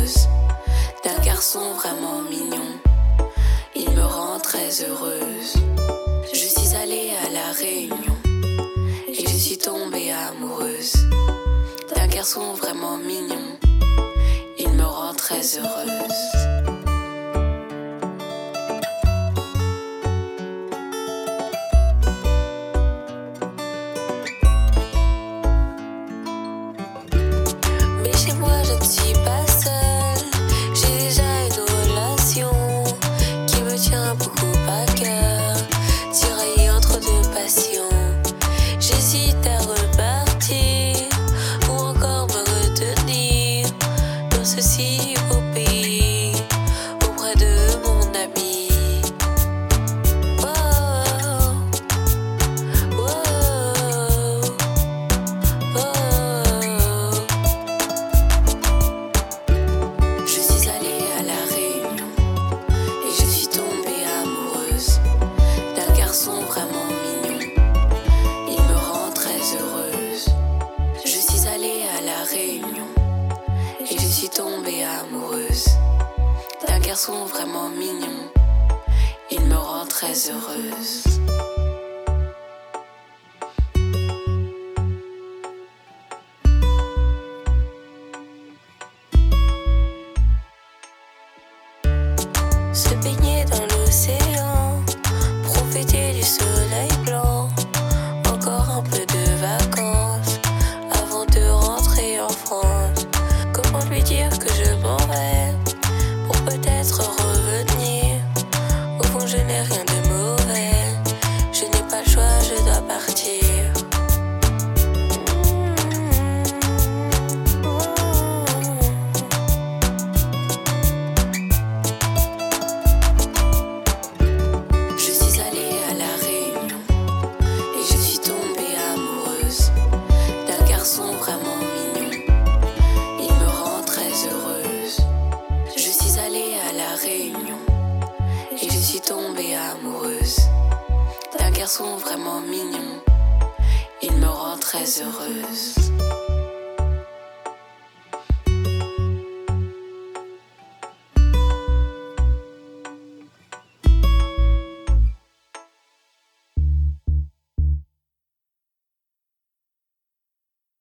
amoureuse d'un garçon vraiment mignon. Il me rend très heureuse. Je suis allée à La Réunion et je suis tombée amoureuse d'un garçon vraiment mignon. Il me rend très heureuse. Chez moi je ne suis pas seule. J'ai déjà une relation qui me tient beaucoup à cœur, tiraillée entre deux passions. J'hésite à repartir ou encore me retenir dans ce si beau pays auprès de mon ami. Oh, oh, oh, oh. Vraiment mignon, il me rend très heureuse. Je suis allée à La Réunion et je suis tombée amoureuse d'un garçon vraiment mignon. Il me rend très heureuse. Se baigner dans l'océan, profiter du soleil blanc, encore un peu de vacances avant de rentrer en France. Comment lui dire que je m'en vais pour peut-être revenir? Au fond je n'ai rien de mauvais, je n'ai pas le choix, je dois partir. Vraiment mignon, il me rend très heureuse. Je suis allée à La Réunion et je suis tombée amoureuse d'un garçon vraiment mignon. Il me rend très heureuse.